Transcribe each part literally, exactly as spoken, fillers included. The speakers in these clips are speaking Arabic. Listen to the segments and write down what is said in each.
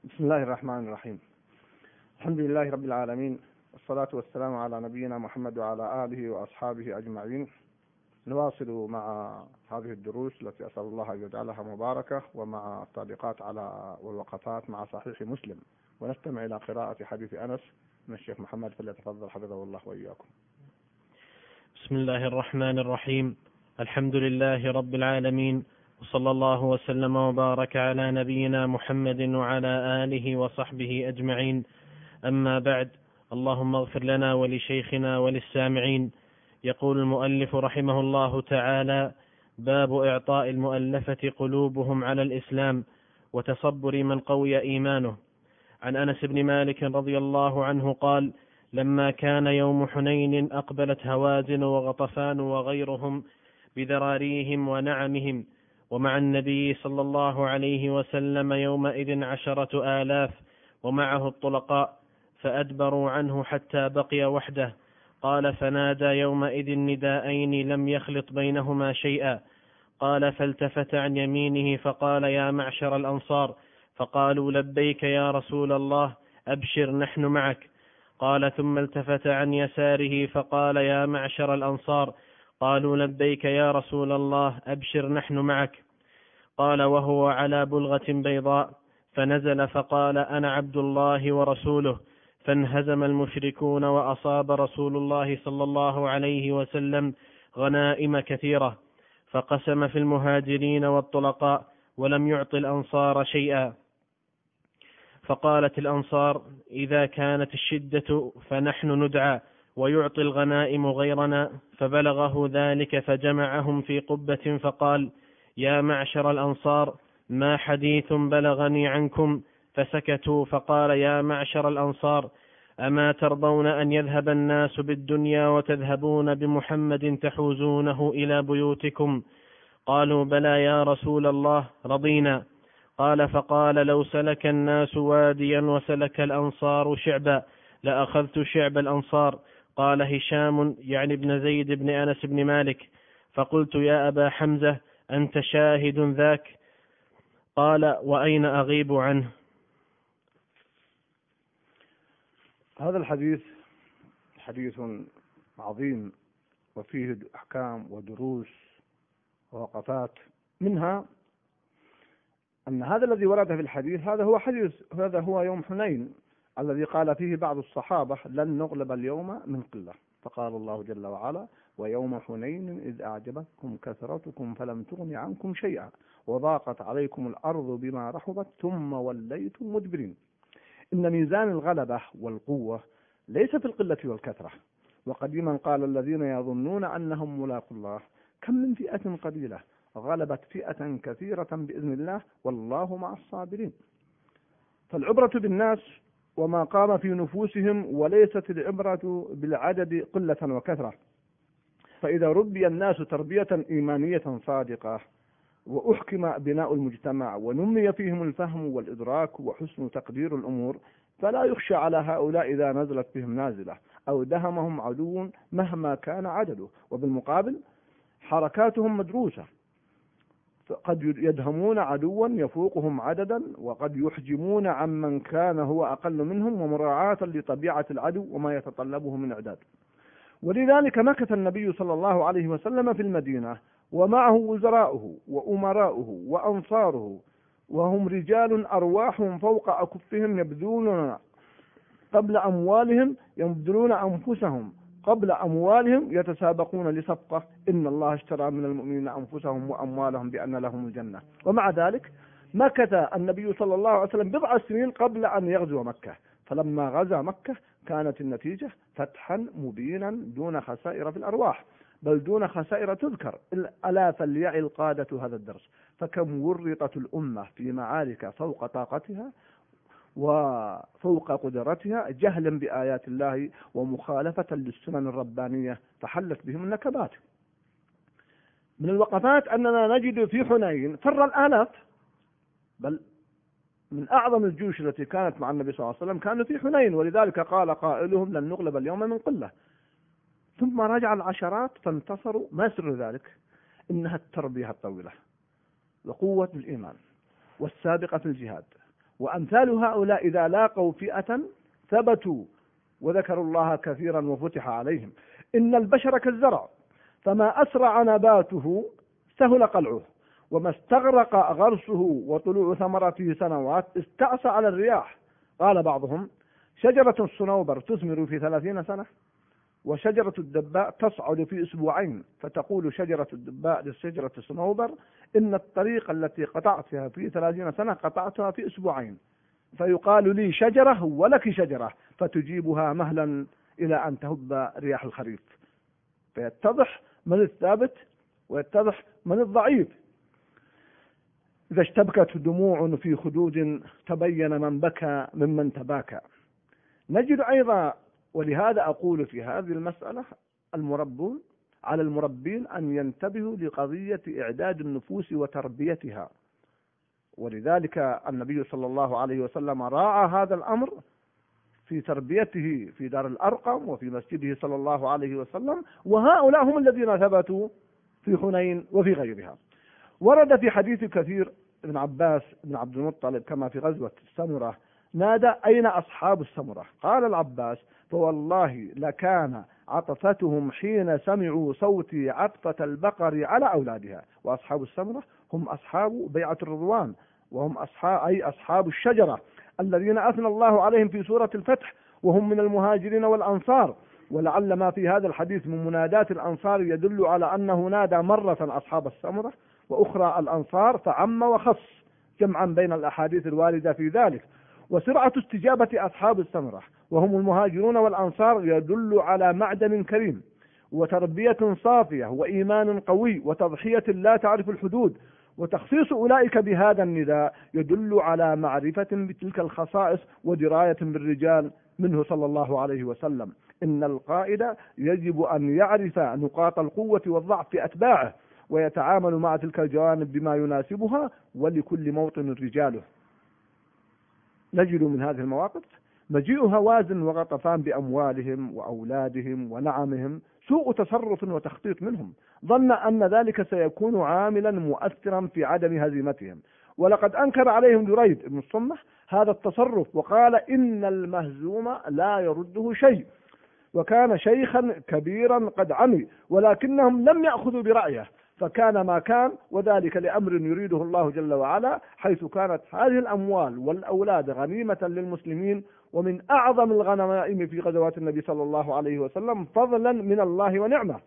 بسم الله الرحمن الرحيم. الحمد لله رب العالمين، والصلاة والسلام على نبينا محمد وعلى آله وأصحابه أجمعين. نواصل مع هذه الدروس التي أسأل الله أن يجعلها مباركة، ومع التعليقات على والوقفات مع صحيح مسلم، ونستمع إلى قراءة حديث أنس من الشيخ محمد، فليتفضل حفظه الله وإياكم. بسم الله الرحمن الرحيم. الحمد لله رب العالمين، وصلى الله وسلم وبارك على نبينا محمد وعلى آله وصحبه أجمعين. أما بعد، اللهم اغفر لنا ولشيخنا وللسامعين. يقول المؤلف رحمه الله تعالى: باب إعطاء المؤلفة قلوبهم على الإسلام وتصبر من قوي إيمانه. عن أنس بن مالك رضي الله عنه قال: لما كان يوم حنين أقبلت هوازن وغطفان وغيرهم بذراريهم ونعمهم، ومع النبي صلى الله عليه وسلم يومئذ عشرة آلاف ومعه الطلقاء، فأدبروا عنه حتى بقي وحده. قال: فنادى يومئذ نداءين لم يخلط بينهما شيئا. قال: فالتفت عن يمينه فقال: يا معشر الأنصار. فقالوا: لبيك يا رسول الله، أبشر نحن معك. قال: ثم التفت عن يساره فقال: يا معشر الأنصار. قالوا: لبيك يا رسول الله، أبشر نحن معك. قال وهو على بلغة بيضاء، فنزل فقال: أنا عبد الله ورسوله. فانهزم المشركون، وأصاب رسول الله صلى الله عليه وسلم غنائم كثيرة، فقسم في المهاجرين والطلقاء، ولم يعط الأنصار شيئا. فقالت الأنصار: إذا كانت الشدة فنحن ندعى، ويعطي الغنائم غيرنا. فبلغه ذلك فجمعهم في قبة فقال: يا معشر الأنصار، ما حديث بلغني عنكم؟ فسكتوا. فقال: يا معشر الأنصار، أما ترضون أن يذهب الناس بالدنيا وتذهبون بمحمد تحوزونه إلى بيوتكم؟ قالوا: بلى يا رسول الله، رضينا. قال: فقال: لو سلك الناس واديا وسلك الأنصار شعبا لأخذت شعب الأنصار. قال هشام يعني ابن زيد بن أنس بن مالك: فقلت: يا أبا حمزة، أنت شاهد ذاك؟ قال: وأين أغيب عنه؟ هذا الحديث حديث عظيم، وفيه أحكام ودروس ووقفات. منها أن هذا الذي ورد في الحديث هذا هو حديث هذا هو يوم حنين الذي قال فيه بعض الصحابة: لن نغلب اليوم من قلة. فقال الله جل وعلا: ويوم حنين إذ أعجبتكم كثرتكم فلم تغن عنكم شيئا وضاقت عليكم الأرض بما رحبت ثم وليتم مدبرين. إن ميزان الغلبة والقوة ليس في القلة والكثرة. وقديما قال الذين يظنون أنهم ملاقوا الله: كم من فئة قليلة غلبت فئة كثيرة بإذن الله والله مع الصابرين. فالعبرة بالناس وما قام في نفوسهم، وليست العبرة بالعدد قلة وكثرة. فإذا ربي الناس تربية إيمانية صادقة، وأحكم بناء المجتمع، ونمي فيهم الفهم والإدراك وحسن تقدير الأمور، فلا يخشى على هؤلاء إذا نزلت بهم نازلة أو دهمهم عدو مهما كان عدده. وبالمقابل حركاتهم مدروسة، قد يدهمون عدوا يفوقهم عددا، وقد يحجمون عمن كان هو أقل منهم، ومراعاة لطبيعة العدو وما يتطلبه من إعداد. ولذلك مكث النبي صلى الله عليه وسلم في المدينة ومعه وزراؤه وأمراؤه وأنصاره، وهم رجال أرواحهم فوق أكفهم، يبذلون قبل أموالهم يبذلون أنفسهم قبل أموالهم، يتسابقون لصفقة: إن الله اشترى من المؤمنين أنفسهم وأموالهم بأن لهم الجنة. ومع ذلك مكث النبي صلى الله عليه وسلم بضع سنين قبل أن يغزو مكة، فلما غزا مكة كانت النتيجة فتحا مبينا دون خسائر في الأرواح، بل دون خسائر تذكر. ألا فليعي القادة هذا الدرس، فكم ورطت الأمة في معارك فوق طاقتها وفوق قدرتها، جهلا بآيات الله ومخالفة للسنن الربانية، فحلت بهم النكبات. من الوقفات أننا نجد في حنين فر الآلاف، بل من أعظم الجيوش التي كانت مع النبي صلى الله عليه وسلم كانوا في حنين، ولذلك قال قائلهم: لن نغلب اليوم من قلة. ثم رجع العشرات فانتصروا. ما سر ذلك؟ إنها التربية الطويلة، وقوة الإيمان، والسابقة في الجهاد، وأمثال هؤلاء إذا لاقوا فئة ثبتوا وذكروا الله كثيرا وفتح عليهم. إن البشر كالزرع، فما أسرع نباته سهل قلعه، وما استغرق غرسه وطلوع ثمرته سنوات استعصى على الرياح. قال بعضهم: شجرة الصنوبر تثمر في ثلاثين سنة، وشجرة الدباء تصعد في أسبوعين. فتقول شجرة الدباء لشجرة الصنوبر: إن الطريق التي قطعتها في ثلاثين سنة قطعتها في أسبوعين. فيقال لي شجرة ولك شجرة، فتجيبها مهلا إلى أن تهب رياح الخريف. فيتضح من الثابت ويتضح من الضعيف. إذا اشتبكت دموع في خدود تبين من بكى ممن تباكى. نجد أيضا، ولهذا أقول في هذه المسألة المربون على المربين أن ينتبهوا لقضية إعداد النفوس وتربيتها، ولذلك النبي صلى الله عليه وسلم راعى هذا الأمر في تربيته في دار الأرقم وفي مسجده صلى الله عليه وسلم. وهؤلاء هم الذين ثبتوا في حنين وفي غيرها. ورد في حديث كثير ابن عباس بن عبد المطلب كما في غزوة السمرة نادى: أين أصحاب السمرة؟ قال العباس: فوالله لكان عطفتهم حين سمعوا صوتي عطفة البقر على أولادها. وأصحاب السمرة هم أصحاب بيعة الرضوان، وهم أصحاب أي أصحاب الشجرة الذين أثنى الله عليهم في سورة الفتح، وهم من المهاجرين والأنصار. ولعل ما في هذا الحديث من منادات الأنصار يدل على أنه نادى مرة أصحاب السمرة وأخرى الأنصار، فعم وخص جمعا بين الأحاديث الواردة في ذلك. وسرعة استجابة أصحاب السمرة وهم المهاجرون والأنصار يدل على معدن كريم وتربية صافية وإيمان قوي وتضحية لا تعرف الحدود. وتخصيص أولئك بهذا النداء يدل على معرفة بتلك الخصائص ودراية بالرجال منه صلى الله عليه وسلم. إن القائد يجب أن يعرف نقاط القوة والضعف في أتباعه، ويتعامل مع تلك الجوانب بما يناسبها، ولكل موطن رجاله. نجد من هذه المواقف مجيء هوازن وغطفان بأموالهم وأولادهم ونعمهم سوء تصرف وتخطيط منهم، ظن أن ذلك سيكون عاملا مؤثرا في عدم هزيمتهم. ولقد أنكر عليهم دريد بن الصمح هذا التصرف وقال: إن المهزوم لا يرده شيء. وكان شيخا كبيرا قد عمي، ولكنهم لم يأخذوا برأيه، فكان ما كان، وذلك لأمر يريده الله جل وعلا، حيث كانت هذه الأموال والأولاد غنيمة للمسلمين، ومن أعظم الغنائم في غزوات النبي صلى الله عليه وسلم فضلا من الله ونعمه.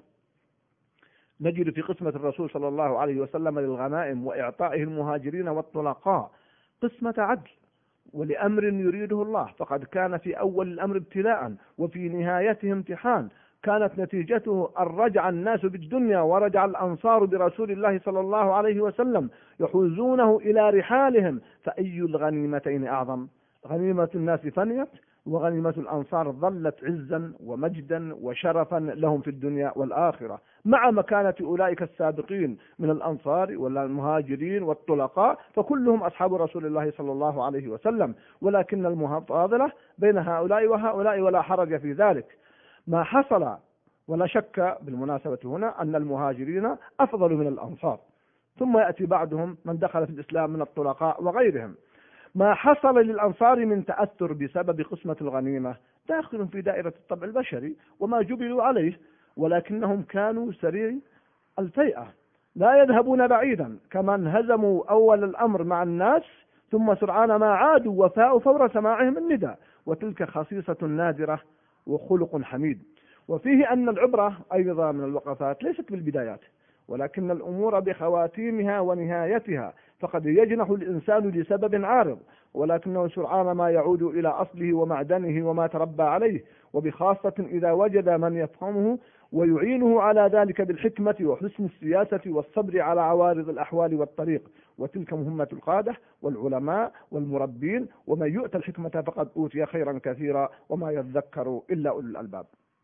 نجد في قسمة الرسول صلى الله عليه وسلم للغنائم وإعطائه المهاجرين والطلقاء قسمة عدل ولأمر يريده الله، فقد كان في أول الأمر ابتلاء وفي نهايته امتحان. كانت نتيجته أن رجع الناس بالدنيا ورجع الأنصار برسول الله صلى الله عليه وسلم يحوزونه إلى رحالهم، فأي الغنيمتين أعظم؟ غنيمة الناس فنيت، وغنيمة الأنصار ظلت عزا ومجدا وشرفا لهم في الدنيا والآخرة، مع مكانة أولئك السابقين من الأنصار والمهاجرين والطلقاء، فكلهم أصحاب رسول الله صلى الله عليه وسلم، ولكن المفاضلة بين هؤلاء وهؤلاء ولا حرج في ذلك. ما حصل ولا شك بالمناسبة هنا أن المهاجرين أفضل من الأنصار، ثم يأتي بعدهم من دخل في الإسلام من الطلقاء وغيرهم. ما حصل للأنصار من تأثر بسبب قسمة الغنيمة داخل في دائرة الطبع البشري وما جبلوا عليه، ولكنهم كانوا سريع الفيئة لا يذهبون بعيدا، كما انهزموا أول الأمر مع الناس ثم سرعان ما عادوا وفاءوا فور سماعهم النداء، وتلك خصيصة نادرة وخلق حميد. وفيه أن العبرة أيضا من الوقفات ليست بالبدايات، ولكن الأمور بخواتيمها ونهايتها، فقد يجنح الإنسان لسبب عارض، ولكنه سرعان ما يعود إلى أصله ومعدنه وما تربى عليه، وبخاصة إذا وجد من يفهمه ويعينه على ذلك بالحكمة وحسن السياسة والصبر على عوارض الأحوال والطريق. وتلك مهمة القادة والعلماء والمربين، ومن يؤتى الحكمة فقد أوتي خيرا كثيرا وما يذكر إلا أولو الألباب.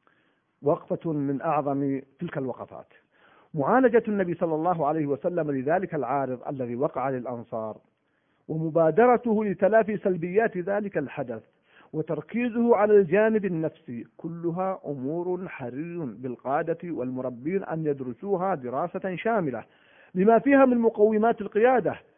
وقفة من أعظم تلك الوقفات معالجة النبي صلى الله عليه وسلم لذلك العارض الذي وقع للأنصار، ومبادرته لتلافي سلبيات ذلك الحدث، وتركيزه على الجانب النفسي، كلها أمور حري بالقادة والمربين أن يدرسوها دراسة شاملة لما فيها من مقومات القيادة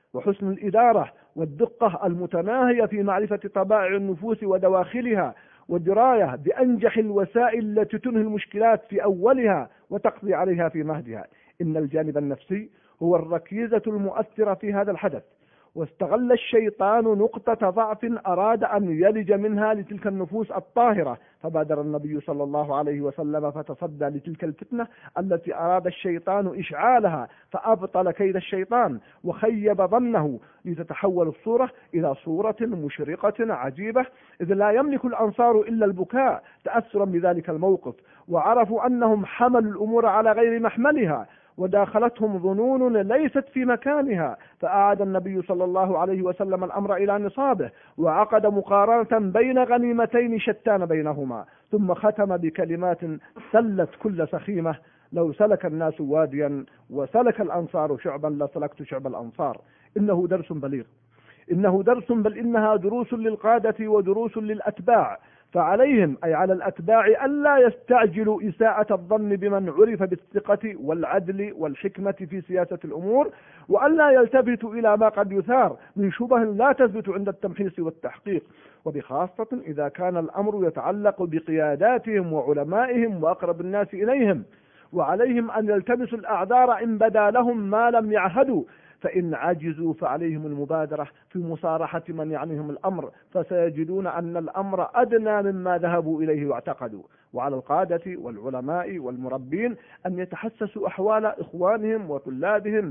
وحسن الإدارة والدقة المتناهية في معرفة طبائع النفوس ودواخلها، والدراية بأنجح الوسائل التي تنهي المشكلات في أولها وتقضي عليها في مهدها. إن الجانب النفسي هو الركيزة المؤثرة في هذا الحدث، واستغل الشيطان نقطة ضعف أراد أن يلج منها لتلك النفوس الطاهرة، فبادر النبي صلى الله عليه وسلم فتصدى لتلك الفتنة التي أراد الشيطان إشعالها، فأبطل كيد الشيطان وخيب ظنه، لتتحول الصورة إلى صورة مشرقة عجيبة، إذ لا يملك الأنصار إلا البكاء تأثرا بذلك الموقف، وعرفوا أنهم حملوا الأمور على غير محملها، وداخلتهم ظنون ليست في مكانها، فأعاد النبي صلى الله عليه وسلم الأمر إلى نصابه، وعقد مقارنة بين غنيمتين شتان بينهما، ثم ختم بكلمات سلت كل سخيمة: لو سلك الناس واديا وسلك الأنصار شعبا لسلكت شعب الأنصار. إنه درس بليغ، إنه درس، بل إنها دروس للقادة ودروس للأتباع، فعليهم أي على الأتباع ألا يستعجلوا إساءة الظن بمن عرف بالثقة والعدل والحكمة في سياسة الأمور، وألا يلتفتوا إلى ما قد يثار من شبه لا تثبت عند التمحيص والتحقيق، وبخاصة إذا كان الأمر يتعلق بقياداتهم وعلمائهم وأقرب الناس إليهم، وعليهم أن يلتمسوا الأعذار إن بدا لهم ما لم يعهدوا، فإن عجزوا فعليهم المبادرة في مصارحة من يعنيهم الأمر، فسيجدون أن الأمر أدنى مما ذهبوا إليه واعتقدوا. وعلى القادة والعلماء والمربين أن يتحسسوا أحوال إخوانهم وطلابهم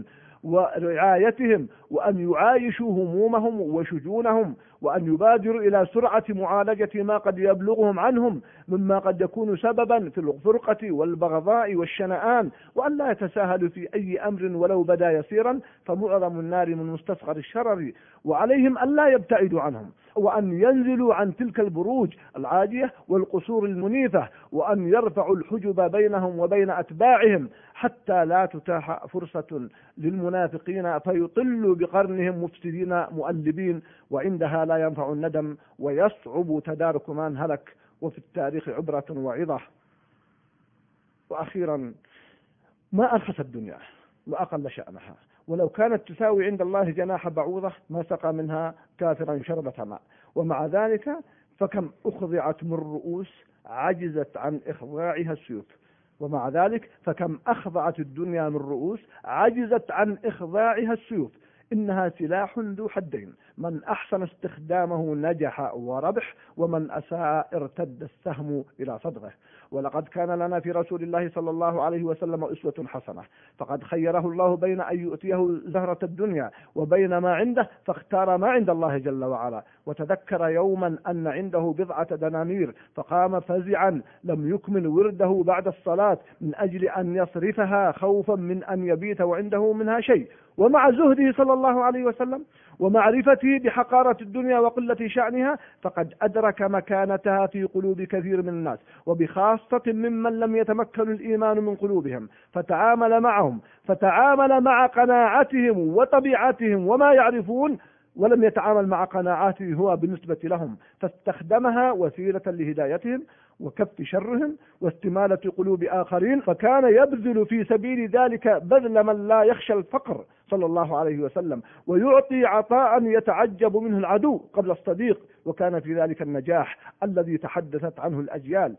ورعايتهم، وأن يعايشوا همومهم وشجونهم، وأن يبادروا إلى سرعة معالجة ما قد يبلغهم عنهم مما قد يكون سببا في الفرقة والبغضاء والشنآن، وأن لا يتساهلوا في أي أمر ولو بدا يسيرا، فمعظم النار من مستصغر الشرر، وعليهم أن لا يبتعدوا عنهم، وأن ينزلوا عن تلك البروج العاجية والقصور المنيفة، وأن يرفعوا الحجب بينهم وبين أتباعهم، حتى لا تتاح فرصة للمنافقين فيطلوا بقرنهم مفسدين مؤلبين، وعندها لا ينفع الندم ويصعب تدارك من هلك، وفي التاريخ عبرة وعظة. وأخيرا، ما أرخص الدنيا وأقل شأنها، ولو كانت تساوي عند الله جناح بعوضة ما سقى منها كافرا شربة ماء، ومع ذلك فكم أخضعت من رؤوس عجزت عن إخضاعها السيوف، ومع ذلك فكم أخضعت الدنيا من رؤوس عجزت عن إخضاعها السيوف. إنها سلاح ذو حدين، من أحسن استخدامه نجح وربح، ومن أساء ارتد السهم إلى صدغه. ولقد كان لنا في رسول الله صلى الله عليه وسلم أسوة حسنة، فقد خيره الله بين أن يؤتيه زهرة الدنيا وبين ما عنده، فاختار ما عند الله جل وعلا، وتذكر يوما أن عنده بضعة دنانير، فقام فزعا لم يكمل ورده بعد الصلاة من أجل أن يصرفها خوفا من أن يبيت وعنده منها شيء. ومع زهده صلى الله عليه وسلم ومعرفته بحقارة الدنيا وقلة شأنها، فقد أدرك مكانتها في قلوب كثير من الناس، وبخاصة ممن لم يتمكن الإيمان من قلوبهم، فتعامل معهم فتعامل مع قناعتهم وطبيعتهم وما يعرفون، ولم يتعامل مع قناعاته هو بالنسبة لهم، فاستخدمها وسيلة لهدايتهم وكف شرهم واستمالة قلوب آخرين، فكان يبذل في سبيل ذلك بذل من لا يخشى الفقر صلى الله عليه وسلم، ويعطي عطاء يتعجب منه العدو قبل الصديق، وكان في ذلك النجاح الذي تحدثت عنه الأجيال.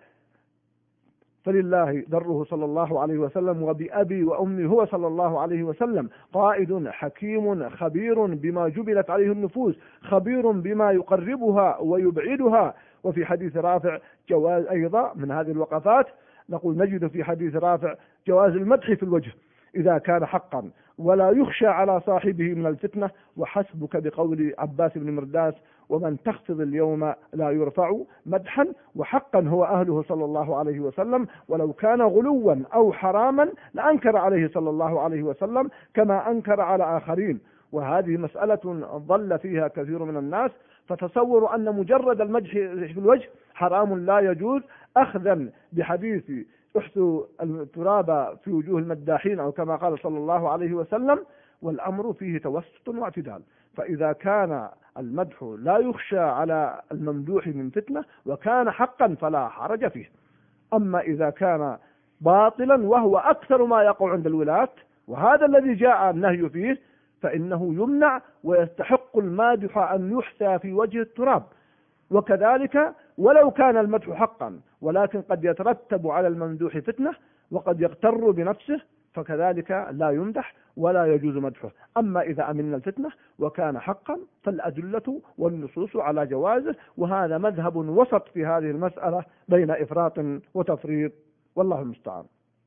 فلله دره صلى الله عليه وسلم، وبأبي وأمي هو صلى الله عليه وسلم قائد حكيم خبير بما جبلت عليه النفوس، خبير بما يقربها ويبعدها. وفي حديث رافع جواز أيضا من هذه الوقفات، نقول نجد في حديث رافع جواز المدح في الوجه إذا كان حقا، ولا يخشى على صاحبه من الفتنة، وحسبك بقول عباس بن مرداس: ومن تخفض اليوم لا يرفع مدحا، وحقا هو أهله صلى الله عليه وسلم، ولو كان غلوا أو حراما لأنكر عليه صلى الله عليه وسلم كما أنكر على آخرين. وهذه مسألة ضل فيها كثير من الناس، فتصوروا أن مجرد المدح في الوجه حرام لا يجوز، أخذا بحديث احثوا التراب في وجوه المداحين، أو كما قال صلى الله عليه وسلم، والأمر فيه توسط واعتدال. فإذا كان المدح لا يخشى على الممدوح من فتنة وكان حقا فلا حرج فيه. أما إذا كان باطلا وهو أكثر ما يقع عند الولاة، وهذا الذي جاء النهي فيه، فإنه يمنع ويستحق المادح أن يحثى في وجه التراب. وكذلك ولو كان المدح حقا ولكن قد يترتب على الممدوح فتنة وقد يغتر بنفسه، فكذلك لا يمدح ولا يجوز مدحه. أما إذا أمن الفتنة وكان حقا فالأدلة والنصوص على جوازه، وهذا مذهب وسط في هذه المسألة بين إفراط وتفريط، والله المستعان.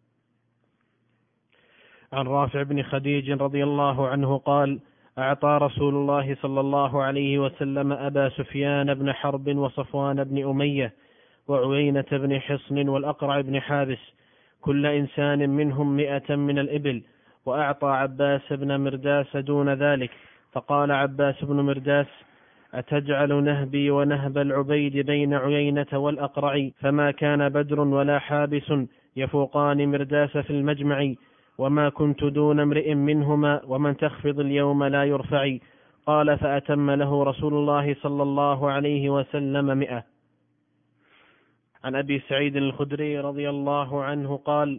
عن رافع بن خديج رضي الله عنه قال: أعطى رسول الله صلى الله عليه وسلم أبا سفيان بن حرب وصفوان بن أمية وعيينة بن حصن والأقرع بن حابس كل إنسان منهم مئة من الإبل، وأعطى عباس بن مرداس دون ذلك. فقال عباس بن مرداس: أتجعل نهبي ونهب العبيد بين عيينة والأقرع؟ فما كان بدر ولا حابس يفوقان مرداس في المجمع، وما كنت دون امرئ منهما، ومن تخفض اليوم لا يرفعي. قال: فأتم له رسول الله صلى الله عليه وسلم مئة. عن أبي سعيد الخدري رضي الله عنه قال: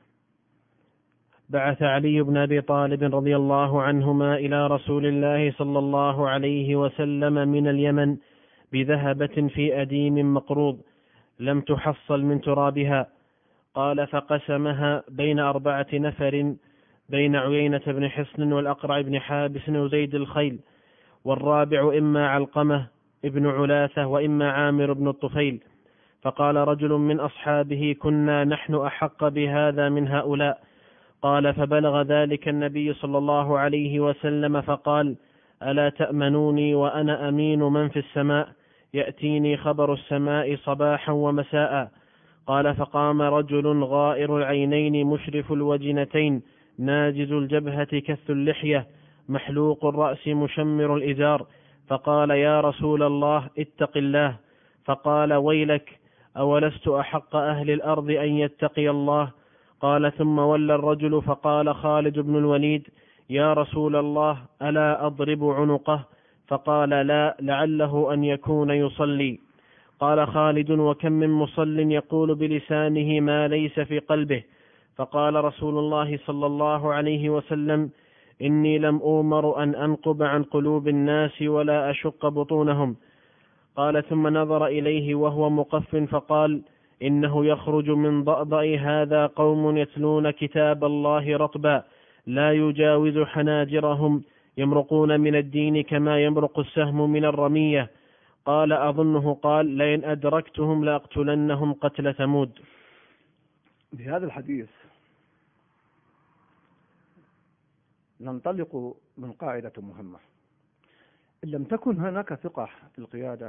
بعث علي بن أبي طالب رضي الله عنهما إلى رسول الله صلى الله عليه وسلم من اليمن بذهبة في أديم مقروض لم تحصل من ترابها. قال: فقسمها بين أربعة نفر، بين عيينة بن حصن والأقرع بن حابس وزيد الخيل، والرابع إما علقمة ابن علاثة وإما عامر بن الطفيل. فقال رجل من أصحابه: كنا نحن أحق بهذا من هؤلاء. قال: فبلغ ذلك النبي صلى الله عليه وسلم فقال: ألا تأمنوني وأنا أمين من في السماء؟ يأتيني خبر السماء صباحا ومساء. قال: فقام رجل غائر العينين مشرف الوجنتين ناجز الجبهة كث اللحية محلوق الرأس مشمر الإزار، فقال: يا رسول الله اتق الله. فقال: ويلك، أولست أحق أهل الأرض أن يتقي الله؟ قال: ثم ولى الرجل فقال خالد بن الوليد: يا رسول الله ألا أضرب عنقه؟ فقال: لا، لعله أن يكون يصلي. قال خالد: وكم من مصل يقول بلسانه ما ليس في قلبه؟ فقال رسول الله صلى الله عليه وسلم: إني لم أؤمر أن أنقب عن قلوب الناس ولا أشق بطونهم. قال: ثم نظر إليه وهو مقف فقال: إنه يخرج من ضأضأ هذا قوم يتلون كتاب الله رطبا لا يجاوز حناجرهم، يمرقون من الدين كما يمرق السهم من الرمية. قال: أظنه قال: لئن أدركتهم لأقتلنهم قتل ثمود. بهذا الحديث ننطلق من قاعدة مهمة: إن لم تكن هناك ثقة في القيادة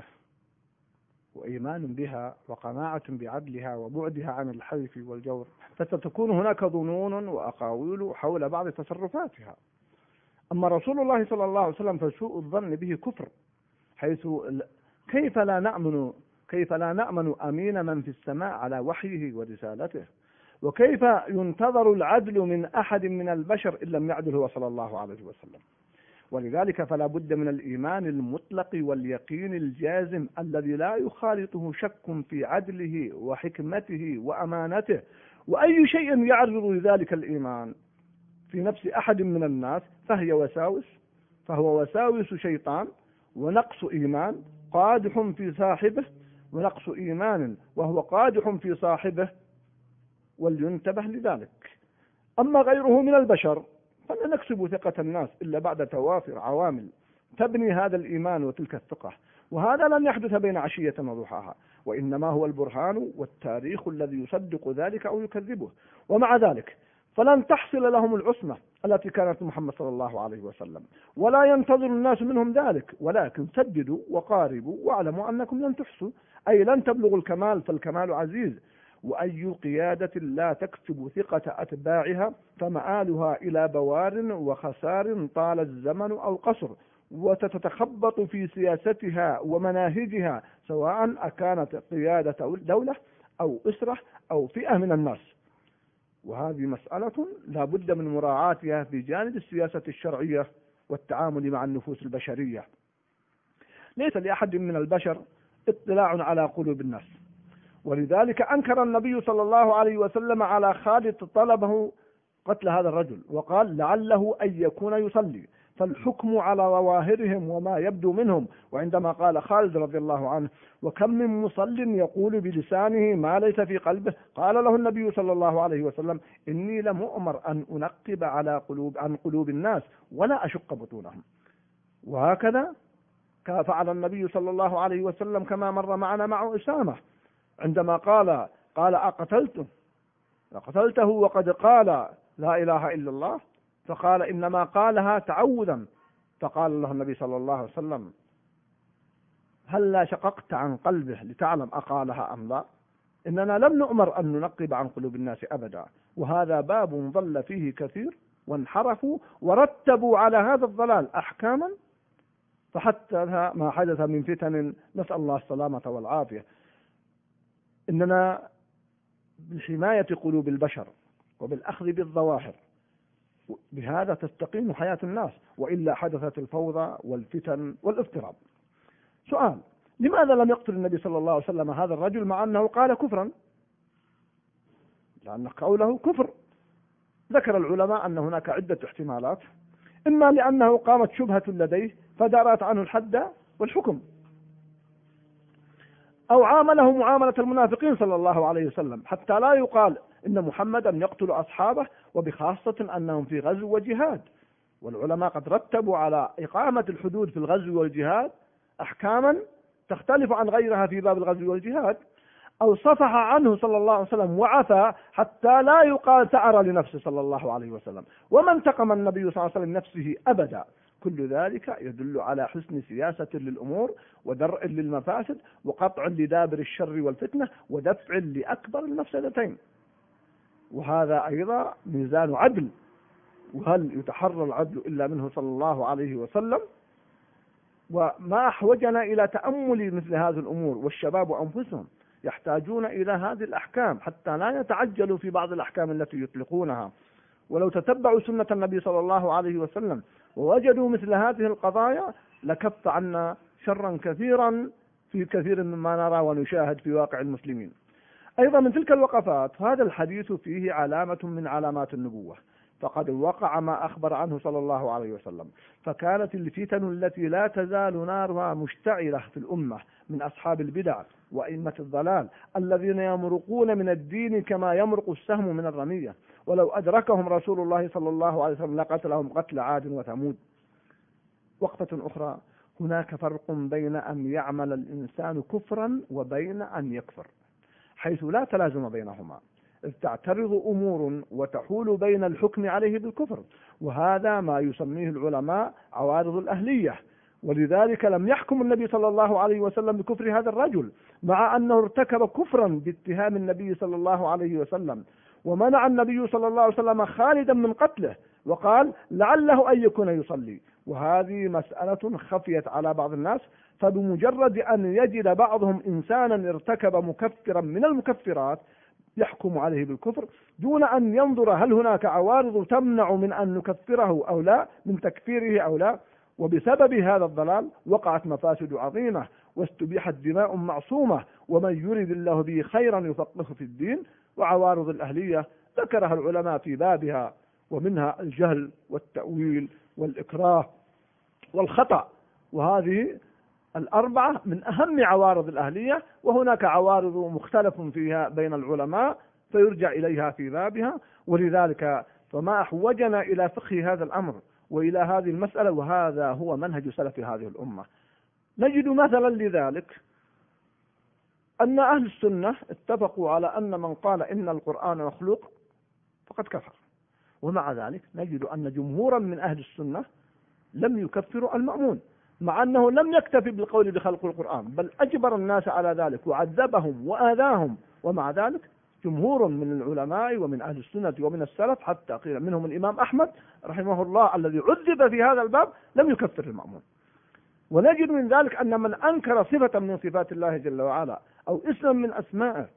وإيمان بها وقناعة بعدلها وبعدها عن الحيف والجور، فستكون هناك ظنون وأقاويل حول بعض تصرفاتها. أما رسول الله صلى الله عليه وسلم فسوء الظن به كفر، حيث كيف لا نأمن كيف لا نأمن أمين من في السماء على وحيه ورسالته؟ وكيف ينتظر العدل من أحد من البشر إن لم يعدل هو صلى الله عليه وسلم؟ ولذلك فلا بد من الإيمان المطلق واليقين الجازم الذي لا يخالطه شك في عدله وحكمته وأمانته. وأي شيء يعرض ذلك الإيمان في نفس أحد من الناس فهي وساوس فهو وساوس شيطان ونقص إيمان قادح في صاحبه، ونقص إيمان وهو قادح في صاحبه، ولينتبه لذلك. أما غيره من البشر فلا نكسب ثقة الناس إلا بعد توافر عوامل تبني هذا الإيمان وتلك الثقة، وهذا لن يحدث بين عشية وضحاها، وإنما هو البرهان والتاريخ الذي يصدق ذلك أو يكذبه. ومع ذلك فلن تحصل لهم العصمة التي كانت محمد صلى الله عليه وسلم، ولا ينتظر الناس منهم ذلك، ولكن سددوا وقاربوا واعلموا أنكم لن تحصوا، أي لن تبلغوا الكمال، فالكمال عزيز. وأي قيادة لا تكسب ثقة أتباعها فمآلها إلى بوار وخسار طال الزمن أو قصر، وتتخبط في سياستها ومناهجها، سواء أكانت قيادة دولة أو أسرة أو فئة من الناس. وهذه مسألة لا بد من مراعاتها في جانب السياسة الشرعية والتعامل مع النفوس البشرية. ليس لأحد من البشر اطلاع على قلوب الناس، ولذلك أنكر النبي صلى الله عليه وسلم على خالد طلبه قتل هذا الرجل، وقال: لعله أن يكون يصلي. فالحكم على ظواهرهم وما يبدو منهم. وعندما قال خالد رضي الله عنه: وكم من مصل يقول بلسانه ما ليس في قلبه، قال له النبي صلى الله عليه وسلم: إني لم أؤمر أن أنقب على قلوب عن قلوب الناس ولا أشق بطونهم. وهكذا فعل النبي صلى الله عليه وسلم كما مر معنا مع أسامة عندما قال قال أقتلته قتلته وقد قال لا إله إلا الله، فقال: إنما قالها تعوذا. فقال له النبي صلى الله عليه وسلم: هل لا شققت عن قلبه لتعلم أقالها أم لا؟ إننا لم نؤمر أن ننقب عن قلوب الناس أبدا. وهذا باب ضل فيه كثير وانحرفوا ورتبوا على هذا الضلال أحكاما، فحتى ما حدث من فتن نسأل الله السلامة والعافية. إننا بحماية قلوب البشر وبالأخذ بالظواهر، بهذا تستقيم حياة الناس، وإلا حدثت الفوضى والفتن والاضطراب. سؤال: لماذا لم يقتل النبي صلى الله عليه وسلم هذا الرجل مع أنه قال كفرا؟ لأن قوله كفر. ذكر العلماء أن هناك عدة احتمالات: إما لأنه قامت شبهة لديه فدارت عنه الحد والحكم، أو عامله معاملة المنافقين صلى الله عليه وسلم حتى لا يقال إن محمدا يقتل أصحابه، وبخاصة أنهم في غزو وجهاد. والعلماء قد رتبوا على إقامة الحدود في الغزو والجهاد أحكاما تختلف عن غيرها في باب الغزو والجهاد. أو صفح عنه صلى الله عليه وسلم وعفى حتى لا يقال ثأر لنفسه صلى الله عليه وسلم، وما انتقم النبي صلى الله عليه وسلم نفسه أبدا. كل ذلك يدل على حسن سياسة للأمور ودرء للمفاسد وقطع لدابر الشر والفتنة ودفع لأكبر المفسدتين. وهذا أيضا ميزان عدل، وهل يتحرى العدل إلا منه صلى الله عليه وسلم؟ وما أحوجنا إلى تأمل مثل هذه الأمور، والشباب أنفسهم يحتاجون إلى هذه الأحكام حتى لا يتعجلوا في بعض الأحكام التي يطلقونها. ولو تتبعوا سنة النبي صلى الله عليه وسلم ووجدوا مثل هذه القضايا لكف عنا شرا كثيرا في كثير مما نرى ونشاهد في واقع المسلمين. أيضا من تلك الوقفات هذا الحديث فيه علامة من علامات النبوة، فقد وقع ما أخبر عنه صلى الله عليه وسلم. فكانت الفتن التي لا تزال نارها مشتعلة في الأمة من أصحاب البدع وأئمة الضلال الذين يمرقون من الدين كما يمرق السهم من الرمية، ولو أدركهم رسول الله صلى الله عليه وسلم لقتلهم قتل عاد وثمود. وقفة أخرى: هناك فرق بين أن يعمل الإنسان كفرا وبين أن يكفر، حيث لا تلازم بينهما، إذ تعترض أمور وتحول بين الحكم عليه بالكفر، وهذا ما يسميه العلماء عوارض الأهلية. ولذلك لم يحكم النبي صلى الله عليه وسلم بكفر هذا الرجل مع أنه ارتكب كفرا باتهام النبي صلى الله عليه وسلم، ومنع النبي صلى الله عليه وسلم خالدا من قتله وقال لعله أن يكون يصلي. وهذه مسألة خفيت على بعض الناس، فبمجرد أن يجد بعضهم إنسانا ارتكب مكفرا من المكفرات يحكم عليه بالكفر دون أن ينظر هل هناك عوارض تمنع من أن نكفره أو لا، من تكفيره أو لا. وبسبب هذا الضلال وقعت مفاسد عظيمة واستبيحت دماء معصومة، ومن يريد الله به خيرا يفقهه في الدين. وعوارض الأهلية ذكرها العلماء في بابها، ومنها الجهل والتأويل والإكراه والخطأ، وهذه الأربعة من أهم عوارض الأهلية، وهناك عوارض مختلف فيها بين العلماء فيرجع إليها في بابها. ولذلك فما أحوجنا إلى فقه هذا الأمر وإلى هذه المسألة، وهذا هو منهج سلف هذه الأمة. نجد مثلا لذلك أن أهل السنة اتفقوا على أن من قال إن القرآن مخلوق فقد كفر، ومع ذلك نجد أن جمهورا من أهل السنة لم يكفروا المأمون، مع أنه لم يكتفي بالقول بخلق القرآن بل أجبر الناس على ذلك وعذبهم وآذاهم. ومع ذلك جمهور من العلماء ومن أهل السنة ومن السلف حتى قيل منهم الإمام أحمد رحمه الله الذي عذب في هذا الباب لم يكفر المأمون. ونجد من ذلك أن من أنكر صفة من صفات الله جل وعلا أو اسما من أسمائه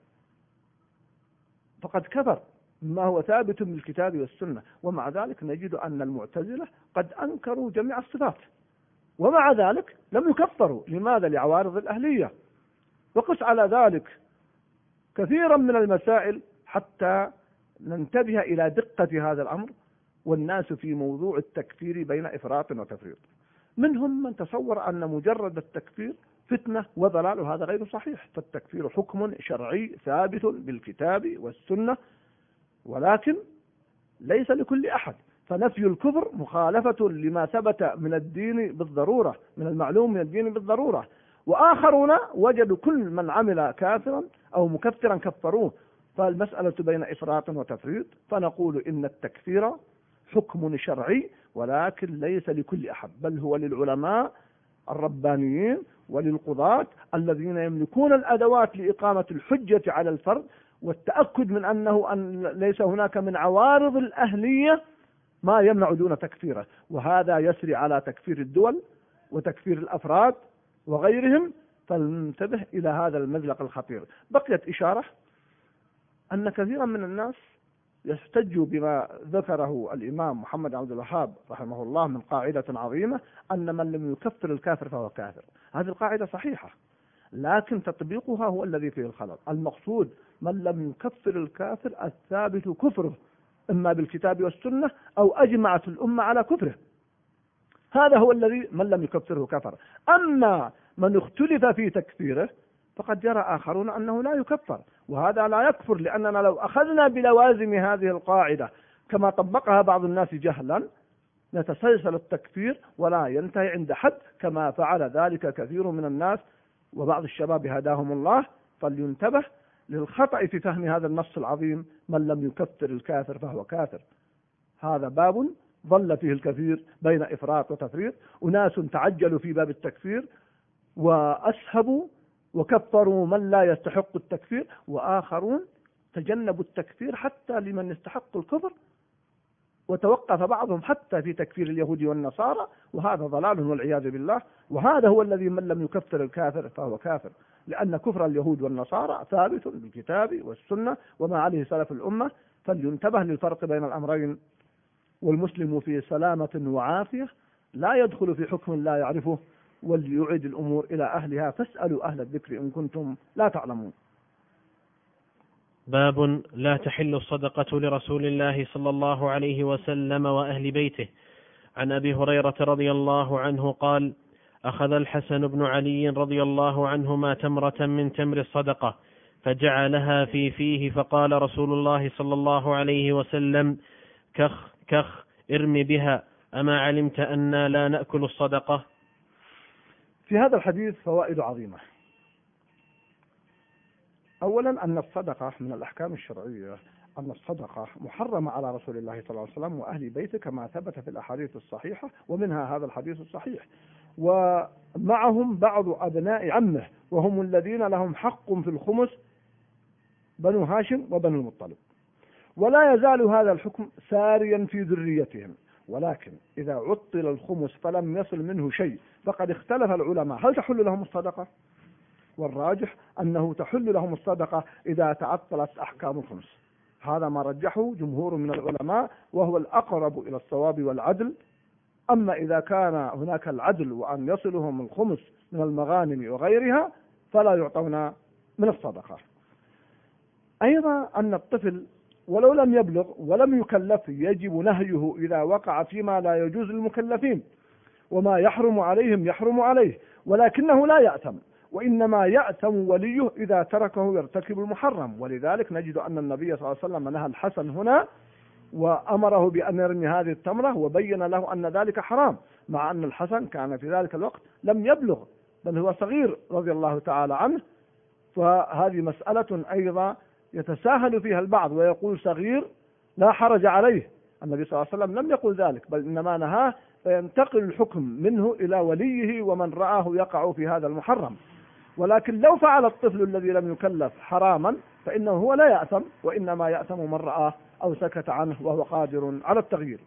فقد كفر ما هو ثابت بالكتاب والسنة. ومع ذلك نجد أن المعتزلة قد أنكروا جميع الصفات ومع ذلك لم يكفروا. لماذا؟ لعوارض الأهلية. وقس على ذلك كثيرا من المسائل حتى ننتبه إلى دقة هذا الأمر والناس في موضوع التكفير بين إفراط وتفريط. منهم من تصور أن مجرد التكفير فتنة وضلال، وهذا غير صحيح. فالتكفير حكم شرعي ثابت بالكتاب والسنة، ولكن ليس لكل أحد. فنفي الكفر مخالفة لما ثبت من الدين بالضرورة، من المعلوم من الدين بالضرورة. وآخرون وجدوا كل من عمل كافرا أو مكفرا كفروه. فالمسألة بين إفراط وتفريط. فنقول إن التكفير حكم شرعي، ولكن ليس لكل أحد، بل هو للعلماء الربانيين وللقضاة الذين يملكون الأدوات لإقامة الحجة على الفرد والتأكد من أنه أن ليس هناك من عوارض الأهلية ما يمنع دون تكفيره. وهذا يسري على تكفير الدول وتكفير الأفراد وغيرهم. فلننتبه إلى هذا المزلق الخطير. بقيت إشارة أن كثيرا من الناس يحتج بما ذكره الإمام محمد عبد الوهاب رحمه الله من قاعدة عظيمة، أن من لم يكفر الكافر فهو كافر. هذه القاعدة صحيحة، لكن تطبيقها هو الذي فيه الخلل. المقصود من لم يكفر الكافر الثابت كفره إما بالكتاب والسنة أو أجمعت الأمة على كفره، هذا هو الذي من لم يكفره كفر. أما من اختلف في تكفيره فقد جرى آخرون أنه لا يكفر، وهذا لا يكفر، لأننا لو أخذنا بلوازم هذه القاعدة كما طبقها بعض الناس جهلا نتسلسل التكفير ولا ينتهي عند حد، كما فعل ذلك كثير من الناس وبعض الشباب هداهم الله. فلينتبه للخطأ في فهم هذا النص العظيم، من لم يكفر الكافر فهو كافر. هذا باب ظل فيه الكثير بين إفراط وتفريط. أناس تعجلوا في باب التكفير وأسهبوا وكفروا من لا يستحق التكفير، وآخرون تجنبوا التكفير حتى لمن يستحق الكفر، وتوقف بعضهم حتى في تكفير اليهود والنصارى، وهذا ضلال والعياذ بالله. وهذا هو الذي من لم يكفر الكافر فهو كافر، لأن كفر اليهود والنصارى ثابت بالكتاب والسنة وما عليه سلف الأمة. فلينتبه للفرق بين الأمرين. والمسلم في سلامة وعافية لا يدخل في حكم لا يعرفه، وليعيد الأمور إلى أهلها. فاسألوا أهل الذكر إن كنتم لا تعلمون. باب لا تحل الصدقة لرسول الله صلى الله عليه وسلم وأهل بيته. عن أبي هريرة رضي الله عنه قال: أخذ الحسن بن علي رضي الله عنهما تمرة من تمر الصدقة فجعلها في فيه، فقال رسول الله صلى الله عليه وسلم: كخ كخ ارم بها، أما علمت أننا لا نأكل الصدقة؟ في هذا الحديث فوائد عظيمة. أولا أن الصدقة من الأحكام الشرعية، أن الصدقة محرمة على رسول الله صلى الله عليه وسلم وأهل بيته كما ثبت في الأحاديث الصحيحة، ومنها هذا الحديث الصحيح. ومعهم بعض أبناء عمه وهم الذين لهم حق في الخمس، بنو هاشم وبنو المطلب. ولا يزال هذا الحكم ساريا في ذريتهم، ولكن إذا عطل الخمس فلم يصل منه شيء فقد اختلف العلماء هل تحل لهم الصدقة؟ والراجح أنه تحل لهم الصدقة إذا تعطلت أحكام الخمس. هذا ما رجحه جمهور من العلماء وهو الأقرب إلى الصواب والعدل. أما إذا كان هناك العدل وأن يصلهم الخمس من المغانم وغيرها فلا يعطون من الصدقة. أيضا أن الطفل ولو لم يبلغ ولم يكلف يجب نهيه إذا وقع فيما لا يجوز للمكلفين، وما يحرم عليهم يحرم عليه، ولكنه لا يأثم، وإنما يأثم وليه إذا تركه يرتكب المحرم. ولذلك نجد أن النبي صلى الله عليه وسلم نهى الحسن هنا وأمره بأن يرمي هذه التمرة وبين له أن ذلك حرام، مع أن الحسن كان في ذلك الوقت لم يبلغ بل هو صغير رضي الله تعالى عنه. فهذه مسألة أيضا يتساهل فيها البعض ويقول صغير لا حرج عليه. النبي صلى الله عليه وسلم لم يقل ذلك، بل إنما نهاه، فينتقل الحكم منه إلى وليه ومن رآه يقع في هذا المحرم. ولكن لو فعل الطفل الذي لم يكلف حراما فإنه هو لا يأثم، وإنما يأثم من رآه أو سكت عنه وهو قادر على التغيير.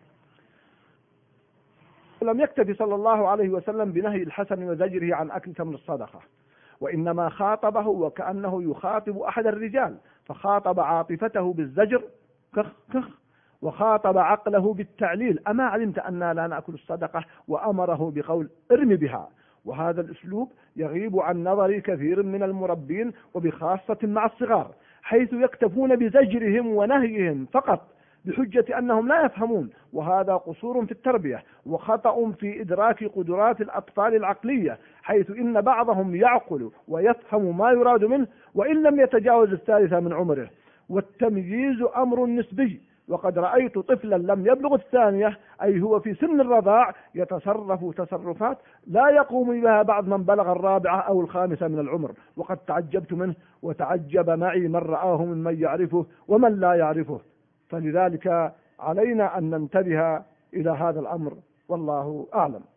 لم يكتف صلى الله عليه وسلم بنهي الحسن وزجره عن أكل تمر الصدقة، وإنما خاطبه وكأنه يخاطب أحد الرجال، فخاطب عاطفته بالزجر كخ كخ، وخاطب عقله بالتعليل أما علمت أننا لا نأكل الصدقة، وأمره بقول ارم بها. وهذا الأسلوب يغيب عن نظر كثير من المربين وبخاصة مع الصغار، حيث يكتفون بزجرهم ونهيهم فقط بحجة أنهم لا يفهمون، وهذا قصور في التربية وخطأ في إدراك قدرات الأطفال العقلية، حيث إن بعضهم يعقل ويفهم ما يراد منه وإن لم يتجاوز الثالثة من عمره. والتمييز أمر نسبي، وقد رأيت طفلا لم يبلغ الثانية أي هو في سن الرضاع يتصرف تصرفات لا يقوم بها بعض من بلغ الرابعة أو الخامسة من العمر، وقد تعجبت منه وتعجب معي من رآه ممن يعرفه ومن لا يعرفه. فلذلك علينا أن ننتبه إلى هذا الأمر، والله أعلم.